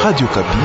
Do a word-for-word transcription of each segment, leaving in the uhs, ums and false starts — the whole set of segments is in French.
Radio Kapi.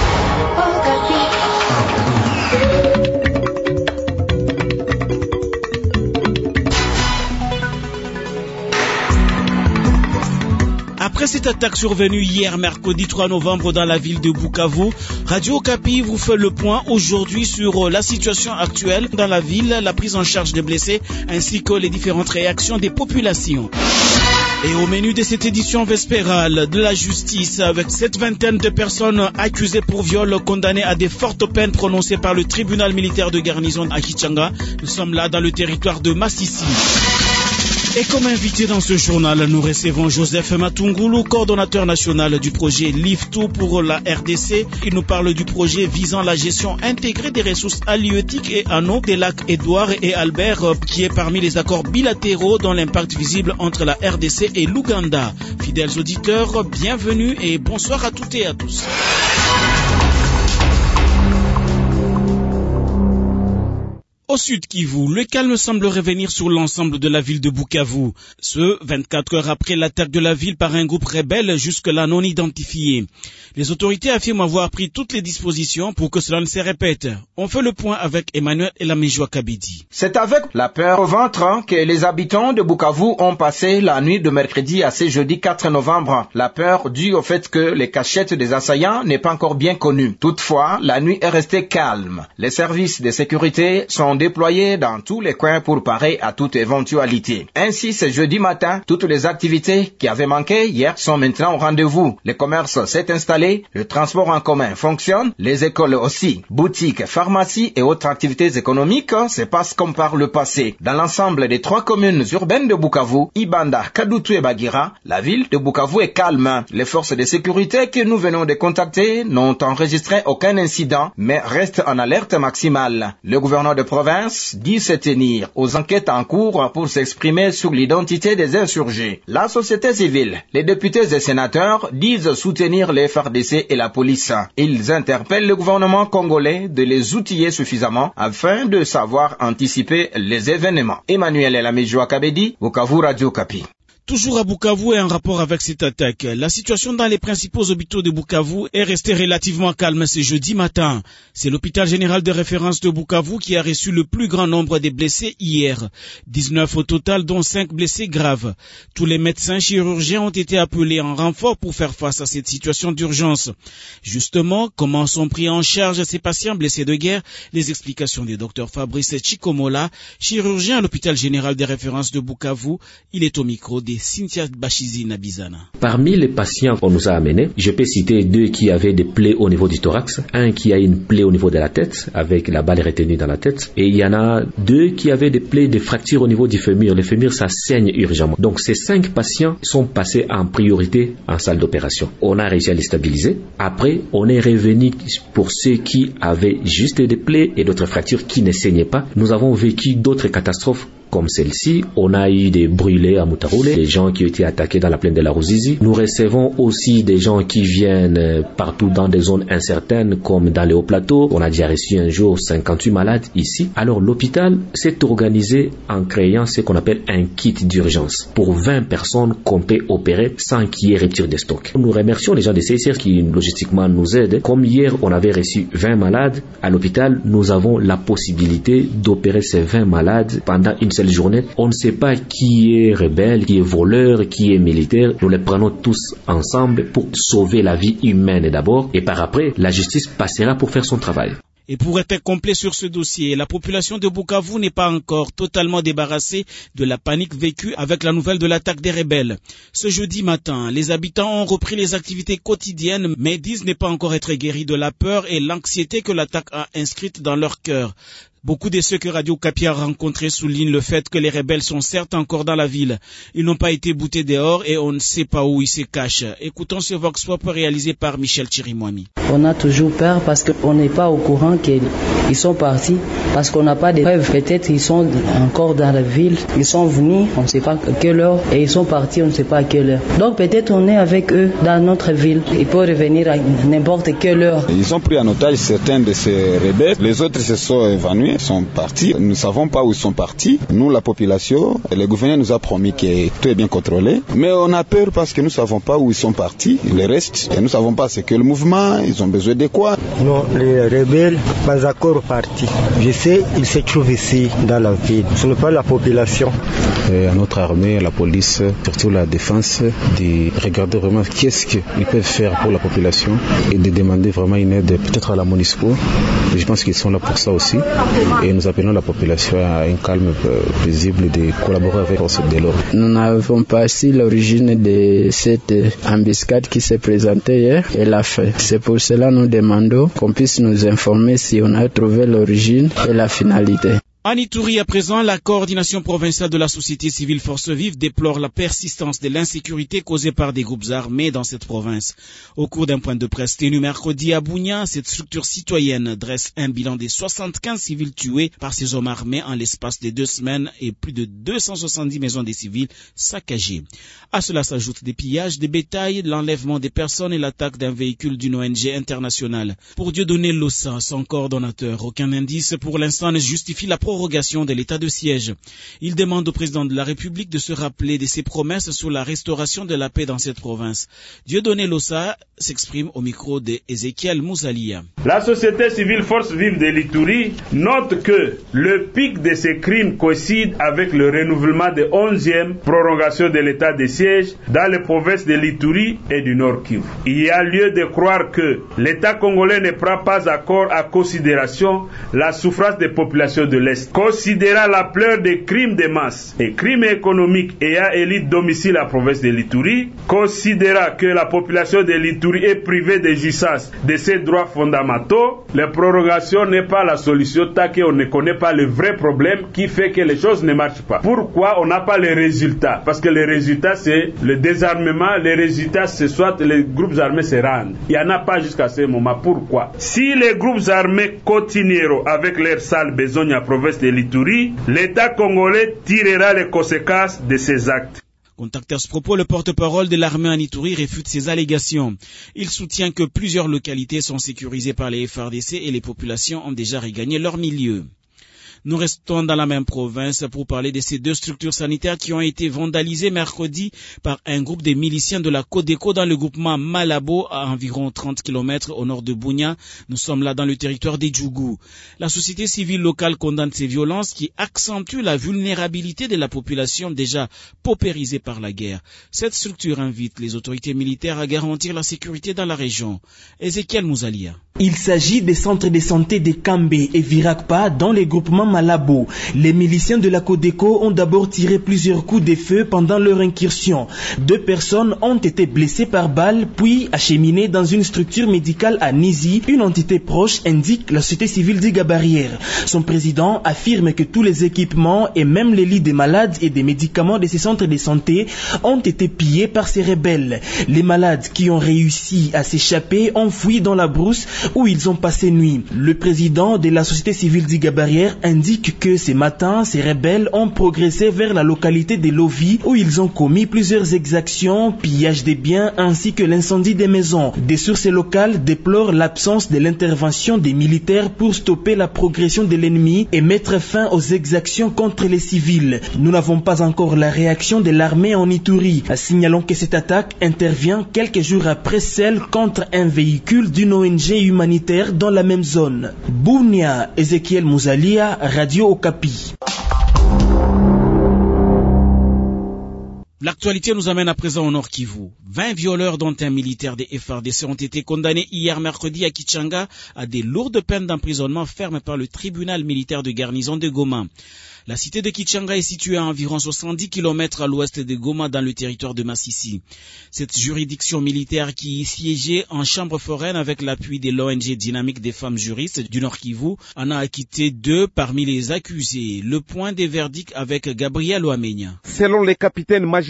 Après cette attaque survenue hier mercredi trois novembre dans la ville de Bukavu, Radio Kapi vous fait le point aujourd'hui sur la situation actuelle dans la ville, la prise en charge des blessés ainsi que les différentes réactions des populations. Et au menu de cette édition vespérale de la justice, avec cette vingtaine de personnes accusées pour viol condamnées à des fortes peines prononcées par le tribunal militaire de garnison à Kichanga, nous sommes là dans le territoire de Massissi. Et comme invité dans ce journal, nous recevons Joseph Matungulu, coordonnateur national du projet Live deux pour la R D C. Il nous parle du projet visant la gestion intégrée des ressources halieutiques et en eau des lacs Édouard et Albert, qui est parmi les accords bilatéraux dont l'impact visible entre la R D C et l'Ouganda. Fidèles auditeurs, bienvenue et bonsoir à toutes et à tous. Au sud Kivu, le calme semble revenir sur l'ensemble de la ville de Bukavu. Ce, vingt-quatre heures après l'attaque de la ville par un groupe rebelle jusque-là non identifié. Les autorités affirment avoir pris toutes les dispositions pour que cela ne se répète. On fait le point avec Emmanuel Elamejoua Kabedi. C'est avec la peur au ventre que les habitants de Bukavu ont passé la nuit de mercredi à ce jeudi quatre novembre. La peur due au fait que les cachettes des assaillants n'est pas encore bien connue. Toutefois, la nuit est restée calme. Les services de sécurité sont déployés dans tous les coins pour parer à toute éventualité. Ainsi, ce jeudi matin, toutes les activités qui avaient manqué hier sont maintenant au rendez-vous. Le commerce s'est installé, le transport en commun fonctionne, les écoles aussi, boutiques, pharmacies et autres activités économiques se passent comme par le passé. Dans l'ensemble des trois communes urbaines de Bukavu, Ibanda, Kadutu et Bagira, la ville de Bukavu est calme. Les forces de sécurité que nous venons de contacter n'ont enregistré aucun incident, mais restent en alerte maximale. Le gouverneur de province dit se tenir aux enquêtes en cours pour s'exprimer sur l'identité des insurgés. La société civile, les députés et sénateurs disent soutenir les F A R D C et la police. Ils interpellent le gouvernement congolais de les outiller suffisamment afin de savoir anticiper les événements. Emmanuel Elamejoua Kabedi, Bukavu, Radio Kapi. Toujours à Bukavu et en rapport avec cette attaque, la situation dans les principaux hôpitaux de Bukavu est restée relativement calme ce jeudi matin. C'est l'hôpital général de référence de Bukavu qui a reçu le plus grand nombre de blessés hier. dix-neuf au total, dont cinq blessés graves. Tous les médecins chirurgiens ont été appelés en renfort pour faire face à cette situation d'urgence. Justement, comment sont pris en charge ces patients blessés de guerre? Les explications du docteur Fabrice Chikomola, chirurgien à l'hôpital général de référence de Bukavu. Il est au micro des Cynthia Bachizi Nabizana. Parmi les patients qu'on nous a amenés, je peux citer deux qui avaient des plaies au niveau du thorax, un qui a une plaie au niveau de la tête, avec la balle retenue dans la tête, et il y en a deux qui avaient des plaies de fractures au niveau du fémur. Le fémur, ça saigne urgemment. Donc ces cinq patients sont passés en priorité en salle d'opération. On a réussi à les stabiliser. Après, on est revenu pour ceux qui avaient juste des plaies et d'autres fractures qui ne saignaient pas. Nous avons vécu d'autres catastrophes comme celle-ci. On a eu des brûlés à Moutaroule, des gens qui ont été attaqués dans la plaine de la Ruzizi. Nous recevons aussi des gens qui viennent partout dans des zones incertaines comme dans les hauts plateaux. On a déjà reçu un jour cinquante-huit malades ici. Alors l'hôpital s'est organisé en créant ce qu'on appelle un kit d'urgence pour vingt personnes qu'on peut opérer sans qu'il y ait rupture de stock. Nous remercions les gens de C I C R qui logistiquement nous aident. Comme hier on avait reçu vingt malades à l'hôpital, nous avons la possibilité d'opérer ces vingt malades pendant une seule journée. On ne sait pas qui est rebelle, qui est voleur, qui est militaire. Nous les prenons tous ensemble pour sauver la vie humaine d'abord et par après, la justice passera pour faire son travail. Et pour être complet sur ce dossier, la population de Bukavu n'est pas encore totalement débarrassée de la panique vécue avec la nouvelle de l'attaque des rebelles. Ce jeudi matin, les habitants ont repris les activités quotidiennes, mais disent ne pas encore être guéris de la peur et l'anxiété que l'attaque a inscrite dans leur cœur. Beaucoup de ceux que Radio Kapi a rencontrés soulignent le fait que les rebelles sont certes encore dans la ville. Ils n'ont pas été boutés dehors et on ne sait pas où ils se cachent. Écoutons ce Vox Pop réalisé par Michel Chirimwami. On a toujours peur parce qu'on n'est pas au courant qu'ils sont partis, parce qu'on n'a pas de preuves. Peut-être ils sont encore dans la ville, ils sont venus, on ne sait pas à quelle heure, et ils sont partis, on ne sait pas à quelle heure. Donc peut-être on est avec eux dans notre ville. Ils peuvent revenir à n'importe quelle heure. Ils ont pris en otage certains de ces rebelles, les autres se sont évanouis. gouverneurs sont partis. Nous ne savons pas où ils sont partis. Nous, la population, le gouverneur nous a promis que tout est bien contrôlé. Mais on a peur parce que nous ne savons pas où ils sont partis. Le reste, et nous ne savons pas ce que le mouvement, ils ont besoin de quoi. Non, les rebelles, pas encore partis. Je sais, ils se trouvent ici, dans la ville. Ce n'est pas la population. Et à notre armée, à la police, surtout la défense, de regarder vraiment qu'est-ce qu'ils peuvent faire pour la population et de demander vraiment une aide peut-être à la MONUSCO. Je pense qu'ils sont là pour ça aussi. Et nous appelons la population à un calme paisible de collaborer avec force de l'ordre. Nous n'avons pas su l'origine de cette embuscade qui s'est présentée hier et l'a fait. C'est pour cela que nous demandons qu'on puisse nous informer si on a trouvé l'origine et la finalité. En Ituri, à présent, la coordination provinciale de la société civile Force Vive déplore la persistance de l'insécurité causée par des groupes armés dans cette province. Au cours d'un point de presse tenu mercredi à Bunia, cette structure citoyenne dresse un bilan des soixante-quinze civils tués par ces hommes armés en l'espace de deux semaines et plus de deux cent soixante-dix maisons des civils saccagées. À cela s'ajoutent des pillages, des bétails, l'enlèvement des personnes et l'attaque d'un véhicule d'une O N G internationale. Pour Dieudonné Lossa, son coordonnateur, aucun indice pour l'instant ne justifie la prorogation de l'état de siège. Il demande au président de la République de se rappeler de ses promesses sur la restauration de la paix dans cette province. Dieudonné Lossa s'exprime au micro de Ezekiel Mouzalia. La société civile Force Vive de l'Ituri note que le pic de ces crimes coïncide avec le renouvellement de onzième prorogation de l'état de siège dans les provinces de l'Ituri et du Nord Kivu. Il y a lieu de croire que l'État congolais ne prend pas encore en considération la souffrance des populations de l'Est. Considérant la pleur des crimes de masse et crimes économiques ayant élu domicile à la province de l'Ituri, considérant que la population de l'Ituri est privée de jouissance de ses droits fondamentaux, la prorogation n'est pas la solution tant qu'on ne connaît pas le vrai problème qui fait que les choses ne marchent pas. Pourquoi on n'a pas les résultats? Parce que les résultats, c'est le désarmement, les résultats, c'est soit les groupes armés se rendent. Il n'y en a pas jusqu'à ce moment. Pourquoi? Si les groupes armés continueront avec leur sale besogne à province de l'Ituri, l'État congolais tirera les conséquences de ces actes. Contacté à ce propos, le porte-parole de l'armée en Ituri réfute ces allégations. Il soutient que plusieurs localités sont sécurisées par les F A R D C et les populations ont déjà regagné leur milieu. Nous restons dans la même province pour parler de ces deux structures sanitaires qui ont été vandalisées mercredi par un groupe de miliciens de la Codeco dans le groupement Malabo à environ trente kilomètres au nord de Bunia. Nous sommes là dans le territoire des Djougou. La société civile locale condamne ces violences qui accentuent la vulnérabilité de la population déjà paupérisée par la guerre. Cette structure invite les autorités militaires à garantir la sécurité dans la région. Ezekiel Mouzalia. Il s'agit des centres de santé de Kambé et Virakpa dans les groupements Malabo. Les miliciens de la Codeco ont d'abord tiré plusieurs coups de feu pendant leur incursion. Deux personnes ont été blessées par balle puis acheminées dans une structure médicale à Nizi, une entité proche, indique la société civile d'Iga-Barrière. Son président affirme que tous les équipements et même les lits des malades et des médicaments de ces centres de santé ont été pillés par ces rebelles. Les malades qui ont réussi à s'échapper ont fui dans la brousse où ils ont passé nuit. Le président de la société civile d'Iga-Barrière indique que ce matin, ces rebelles ont progressé vers la localité de Lovi où ils ont commis plusieurs exactions, pillage des biens ainsi que l'incendie des maisons. Des sources locales déplorent l'absence de l'intervention des militaires pour stopper la progression de l'ennemi et mettre fin aux exactions contre les civils. Nous n'avons pas encore la réaction de l'armée en Ituri. Signalons que cette attaque intervient quelques jours après celle contre un véhicule d'une O N G humanitaire dans la même zone. Bunia, Ezekiel Mouzalia, Radio Okapi. L'actualité nous amène à présent au Nord Kivu. vingt violeurs dont un militaire des F A R D C ont été condamnés hier mercredi à Kichanga à des lourdes peines d'emprisonnement fermes par le tribunal militaire de garnison de Goma. La cité de Kichanga est située à environ soixante-dix kilomètres à l'ouest de Goma dans le territoire de Massissi. Cette juridiction militaire qui siégeait en chambre foraine avec l'appui de l'O N G Dynamique des femmes juristes du Nord Kivu en a acquitté deux parmi les accusés. Le point des verdicts avec Gabriel Ouamenya. Selon les capitaines magistrats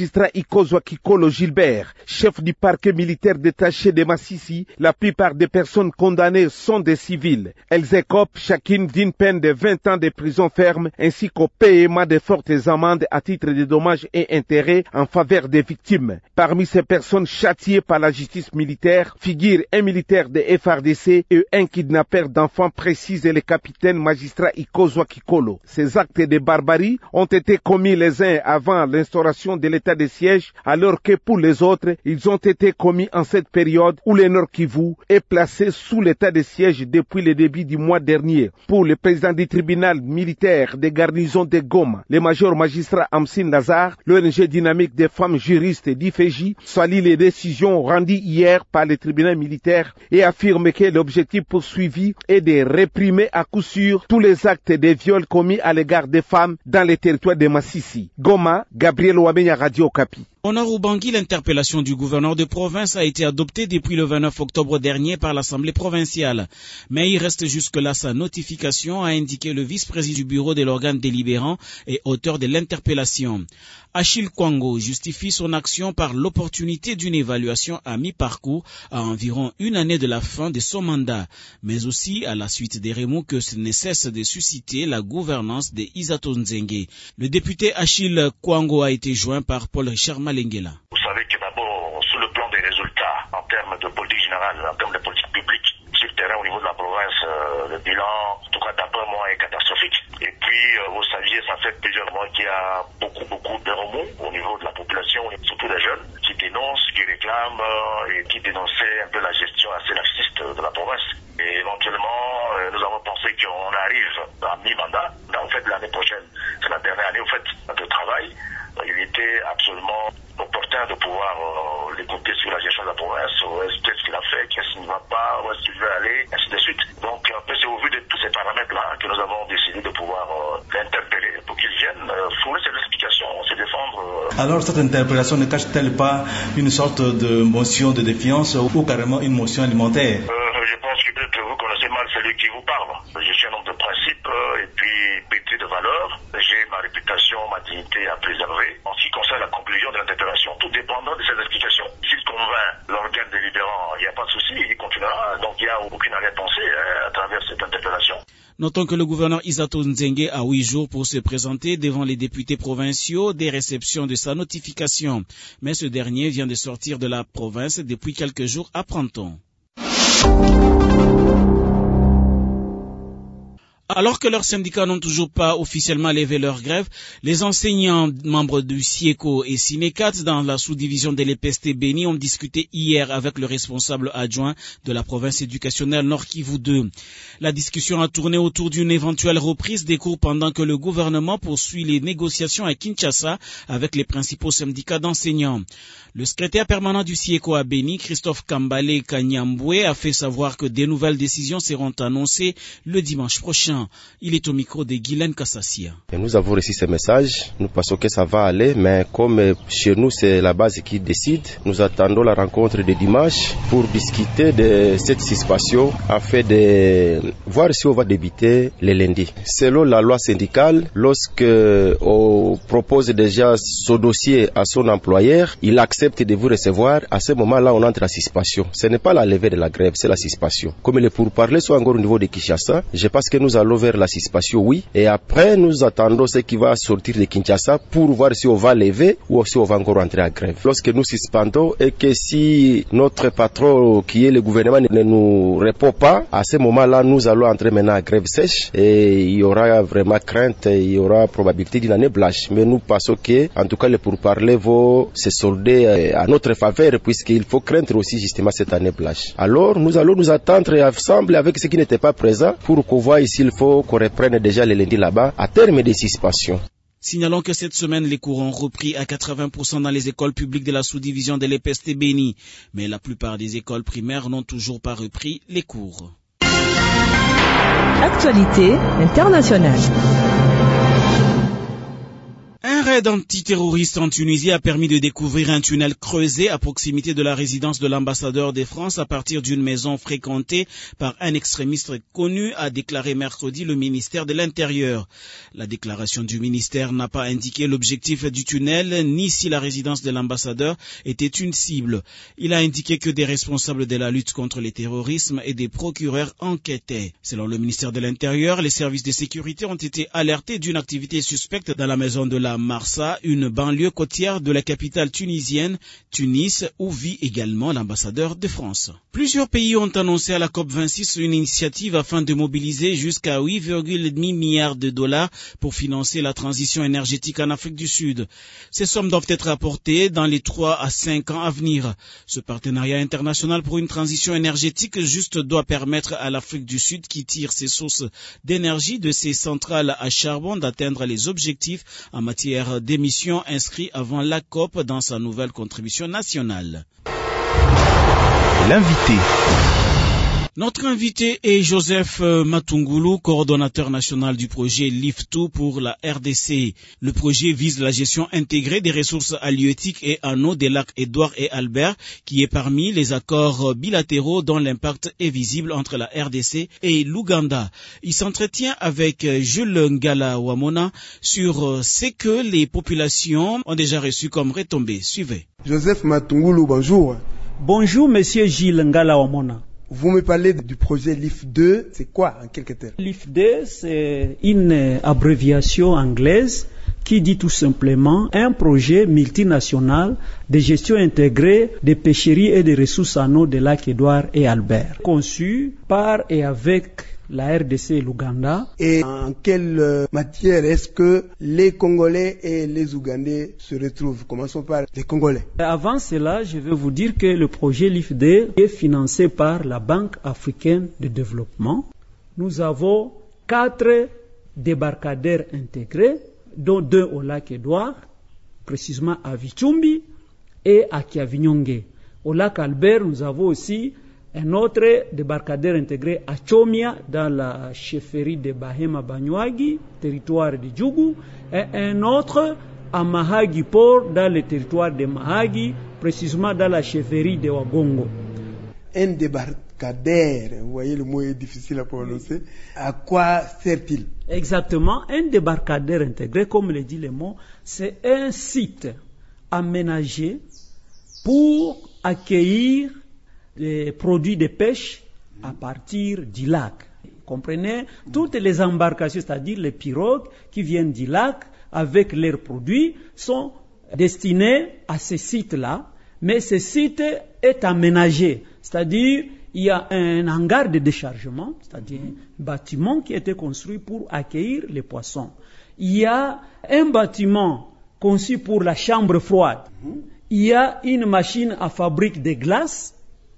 magistrat Ikozwa Kikolo Gilbert, chef du parquet militaire détaché de Massissi, la plupart des personnes condamnées sont des civils. Elles écopent chacune d'une peine de vingt ans de prison ferme ainsi qu'au paiement de fortes amendes à titre de dommages et intérêts en faveur des victimes. Parmi ces personnes châtiées par la justice militaire figurent un militaire de F R D C et un kidnappeur d'enfants, précise le capitaine magistrat Ikozwa Kikolo. Ces actes de barbarie ont été commis les uns avant l'instauration de l'état de siège, alors que pour les autres, ils ont été commis en cette période où le Nord Kivu est placé sous l'état de siège depuis le début du mois dernier. Pour le président du tribunal militaire des garnisons de Goma, le major magistrat Amsin Lazare, l'O N G dynamique des femmes juristes d'I F J salue les décisions rendues hier par le tribunal militaire et affirme que l'objectif poursuivi est de réprimer à coup sûr tous les actes de viol commis à l'égard des femmes dans les territoires de Massissi. Goma, Gabriel Ouamenya, Radio Okapi. En Arubangui, l'interpellation du gouverneur de province a été adoptée depuis le vingt-neuf octobre dernier par l'Assemblée provinciale. Mais il reste jusque-là sa notification, a indiqué le vice-président du bureau de l'organe délibérant et auteur de l'interpellation. Achille Kwango justifie son action par l'opportunité d'une évaluation à mi-parcours à environ une année de la fin de son mandat, mais aussi à la suite des remous que ce ne cesse de susciter la gouvernance de Isato Nzenge. Le député Achille Kwango a été joint par Paul Richard Malengela. Vous savez que d'abord, sur le plan des résultats, en termes de politique générale, en termes de politique publique, sur le terrain au niveau de la province, euh, le bilan, en tout cas d'après moi, est catastrophique. Et puis, euh, vous saviez, ça fait plusieurs mois qu'il y a beaucoup, beaucoup de remous au niveau de la population, surtout les jeunes, qui dénoncent, qui réclament euh, et qui dénonçaient un peu la gestion assez laxiste de la province. Et éventuellement, euh, nous avons pensé qu'on arrive à mi-mandat. En fait, l'année prochaine, c'est la dernière année, au fait, de travail. Il était absolument opportun de pouvoir euh, l'écouter sur la gestion de la province, qu'est-ce qu'il a fait, qu'est-ce qui ne va pas, où est-ce qu'il veut aller, ainsi de suite. Donc, un peu, c'est au vu de tous ces paramètres-là que nous avons décidé de pouvoir euh, l'interpeller pour qu'il vienne euh, fournir ses explications, se défendre. Euh. Alors, cette interpellation ne cache-t-elle pas une sorte de motion de défiance ou carrément une motion alimentaire? euh, Je pense que peut-être vous connaissez mal celui qui vous parle. Je suis un homme de principe euh, et puis pétri de valeurs. J'ai ma réputation, ma dignité à préserver. En ce qui concerne la conclusion de l'interpellation, tout dépendant de ses explications. S'il convainc l'organe délibérant, il n'y a pas de souci, il continuera. Donc il n'y a aucune arrière-pensée hein, à travers cette interpellation. Notons que le gouverneur Isato Nzenge a huit jours pour se présenter devant les députés provinciaux des réceptions de sa notification. Mais ce dernier vient de sortir de la province depuis quelques jours à Printemps. Alors que leurs syndicats n'ont toujours pas officiellement levé leur grève, les enseignants membres du SIECO et SINECAT dans la sous-division de l'E P S T Béni ont discuté hier avec le responsable adjoint de la province éducationnelle Nord Kivu deux. La discussion a tourné autour d'une éventuelle reprise des cours pendant que le gouvernement poursuit les négociations à Kinshasa avec les principaux syndicats d'enseignants. Le secrétaire permanent du SIECO à Béni, Christophe Kambale Kanyamboué, a fait savoir que de nouvelles décisions seront annoncées le dimanche prochain. Il est au micro de Guylaine Kassassia. Et nous avons reçu ce message, nous pensons que ça va aller, mais comme chez nous c'est la base qui décide, nous attendons la rencontre de dimanche pour discuter de cette situation afin de voir si on va débuter le lundi. Selon la loi syndicale, lorsque on propose déjà ce dossier à son employeur, il accepte de vous recevoir. À ce moment-là, on entre à suspension. Ce n'est pas la levée de la grève, c'est la suspension. Comme les pourparlers sont encore au niveau de Kinshasa, je pense que nous allons vers la suspension, oui. Et après, nous attendons ce qui va sortir de Kinshasa pour voir si on va lever ou si on va encore entrer à grève. Lorsque nous suspendons et que si notre patron, qui est le gouvernement, ne nous répond pas, à ce moment-là, nous allons entrer maintenant à grève sèche et il y aura vraiment crainte, il y aura probabilité d'une année blanche. Mais nous pensons que, en tout cas, les pourparlers vont se solder à notre faveur puisqu'il faut craindre aussi justement cette année blanche. Alors, nous allons nous attendre ensemble avec ceux qui n'étaient pas présents pour qu'on voit ici il faut qu'on reprenne déjà le lundi là-bas à terme des suspensions. Signalons que cette semaine, les cours ont repris à quatre-vingts pour cent dans les écoles publiques de la sous-division de l'E P S T Béni. Mais la plupart des écoles primaires n'ont toujours pas repris les cours. Actualité internationale. Un raid antiterroriste en Tunisie a permis de découvrir un tunnel creusé à proximité de la résidence de l'ambassadeur de France à partir d'une maison fréquentée par un extrémiste connu, a déclaré mercredi le ministère de l'Intérieur. La déclaration du ministère n'a pas indiqué l'objectif du tunnel ni si la résidence de l'ambassadeur était une cible. Il a indiqué que des responsables de la lutte contre le terrorisme et des procureurs enquêtaient. Selon le ministère de l'Intérieur, les services de sécurité ont été alertés d'une activité suspecte dans la maison de la Marsa, une banlieue côtière de la capitale tunisienne, Tunis, où vit également l'ambassadeur de France. Plusieurs pays ont annoncé à la COP vingt-six une initiative afin de mobiliser jusqu'à huit virgule cinq milliards de dollars pour financer la transition énergétique en Afrique du Sud. Ces sommes doivent être apportées dans les trois à cinq ans à venir. Ce partenariat international pour une transition énergétique juste doit permettre à l'Afrique du Sud, qui tire ses sources d'énergie de ses centrales à charbon, d'atteindre les objectifs en matière d'émissions inscrits avant la COP dans sa nouvelle contribution nationale. L'invité. Notre invité est Joseph Matungulu, coordonnateur national du projet L I F deux pour la R D C. Le projet vise la gestion intégrée des ressources halieutiques et en eau des lacs Édouard et Albert, qui est parmi les accords bilatéraux dont l'impact est visible entre la R D C et l'Ouganda. Il s'entretient avec Jules Ngala Wamona sur ce que les populations ont déjà reçu comme retombées. Suivez. Joseph Matungulu, bonjour. Bonjour, monsieur Gilles Ngala Wamona. Vous me parlez du projet L I F deux, c'est quoi en quelques termes? L I F deux, c'est une abréviation anglaise qui dit tout simplement un projet multinational de gestion intégrée des pêcheries et des ressources en eau des lacs Édouard et Albert, conçu par et avec la R D C et l'Ouganda. Et en quelle matière est-ce que les Congolais et les Ougandais se retrouvent? Commençons par les Congolais. Avant cela, je vais vous dire que le projet L I F deux est financé par la Banque africaine de développement. Nous avons quatre débarcadères intégrés, dont deux au lac Édouard, précisément à Vichumbi et à Kiavinyonge. Au lac Albert, nous avons aussi un autre débarcadère intégré à Chomia, dans la chefferie de Bahema Banyuagi, territoire de Djougou, et un autre à Mahagi Port, dans le territoire de Mahagi, précisément dans la chefferie de Wagongo. Un débarcadère, vous voyez le mot est difficile à prononcer, à quoi sert-il? Exactement, un débarcadère intégré, comme le dit le mot, c'est un site aménagé pour accueillir les produits de pêche à partir du lac. Comprenez, toutes les embarcations, c'est-à-dire les pirogues qui viennent du lac avec leurs produits, sont destinées à ce site-là, mais ce site est aménagé, c'est-à-dire il y a un hangar de déchargement, c'est-à-dire un bâtiment qui a été construit pour accueillir les poissons. Il y a un bâtiment conçu pour la chambre froide. Il y a une machine à fabrique de glace.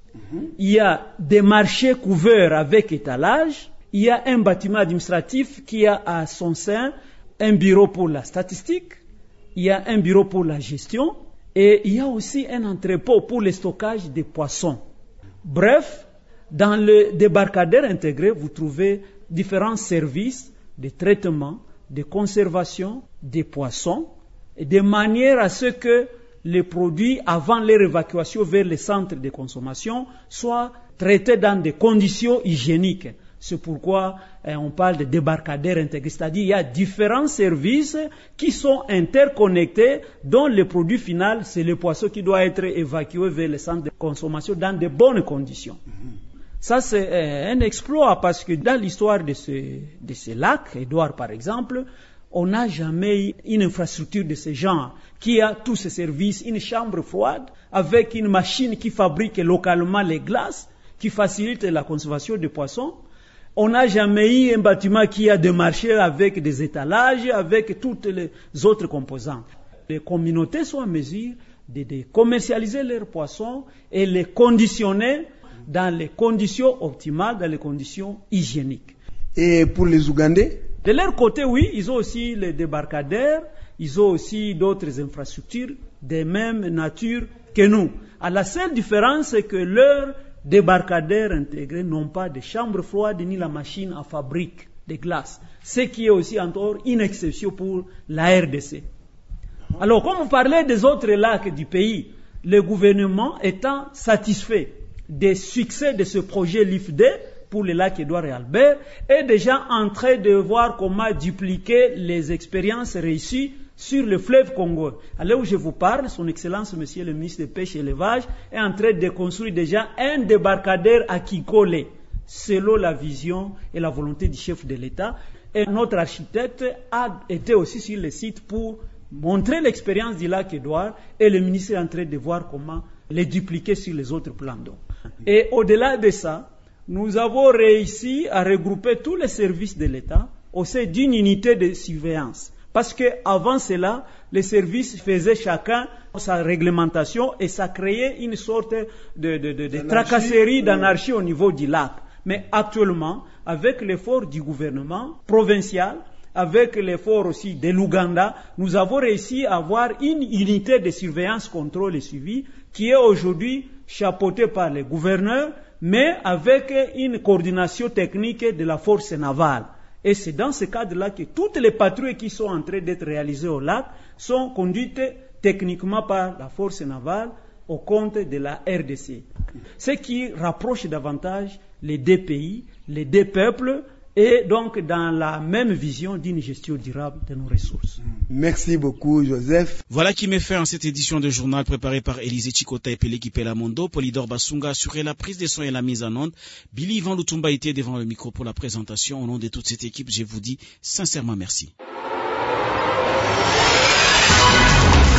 Il y a des marchés couverts avec étalage. Il y a un bâtiment administratif qui a à son sein un bureau pour la statistique. Il y a un bureau pour la gestion. Et il y a aussi un entrepôt pour le stockage des poissons. Bref, dans le débarcadère intégré, vous trouvez différents services de traitement, de conservation des poissons, de manière à ce que les produits, avant leur évacuation vers les centres de consommation, soient traités dans des conditions hygiéniques. C'est pourquoi eh, on parle de débarcadère intégré, c'est-à-dire il y a différents services qui sont interconnectés, dont le produit final, c'est le poisson qui doit être évacué vers les centres de consommation dans de bonnes conditions. Ça, c'est eh, un exploit, parce que dans l'histoire de ce, de ce lac, Édouard par exemple, on n'a jamais eu une infrastructure de ce genre qui a tous ces services, une chambre froide avec une machine qui fabrique localement les glaces, qui facilite la conservation des poissons. On n'a jamais eu un bâtiment qui a des marchés avec des étalages, avec toutes les autres composantes. Les communautés sont en mesure de, de commercialiser leurs poissons et les conditionner dans les conditions optimales, dans les conditions hygiéniques. Et pour les Ougandais? De leur côté, oui, ils ont aussi les débarcadères, ils ont aussi d'autres infrastructures de même nature que nous. À la seule différence, c'est que leurs débarcadères intégrés n'ont pas de chambre froide ni la machine à fabrique de glace, ce qui est aussi encore une exception pour la R D C. Alors, comme on parlait des autres lacs du pays, le gouvernement étant satisfait des succès de ce projet L I F D pour les lacs Édouard et Albert, est déjà en train de voir comment dupliquer les expériences réussies sur le fleuve Congo. À l'heure où je vous parle, son Excellence, Monsieur le ministre de Pêche et Élevage, est en train de construire déjà un débarcadère à Kikole, selon la vision et la volonté du chef de l'État. Et notre architecte a été aussi sur le site pour montrer l'expérience du lac Édouard, et le ministre est en train de voir comment les dupliquer sur les autres plans d'eau. Et au-delà de ça, nous avons réussi à regrouper tous les services de l'État au sein d'une unité de surveillance. Parce qu'avant cela, les services faisaient chacun sa réglementation et ça créait une sorte de, de, de, de tracasserie, d'anarchie au niveau du lac. Mais actuellement, avec l'effort du gouvernement provincial, avec l'effort aussi de l'Ouganda, nous avons réussi à avoir une unité de surveillance, contrôle et suivi qui est aujourd'hui chapeautée par les gouverneurs, mais avec une coordination technique de la force navale. Et c'est dans ce cadre-là que toutes les patrouilles qui sont en train d'être réalisées au lac sont conduites techniquement par la force navale au compte de la R D C. Ce qui rapproche davantage les deux pays, les deux peuples, et donc dans la même vision d'une gestion durable de nos ressources. Merci beaucoup, Joseph. Voilà qui met fin à cette édition de journal préparée par Élisée Chikota et Peleki Pelamondo. Polydor Basunga assurait la prise de son et la mise en onde. Billy Ivan Lutumba était devant le micro pour la présentation. Au nom de toute cette équipe, je vous dis sincèrement merci.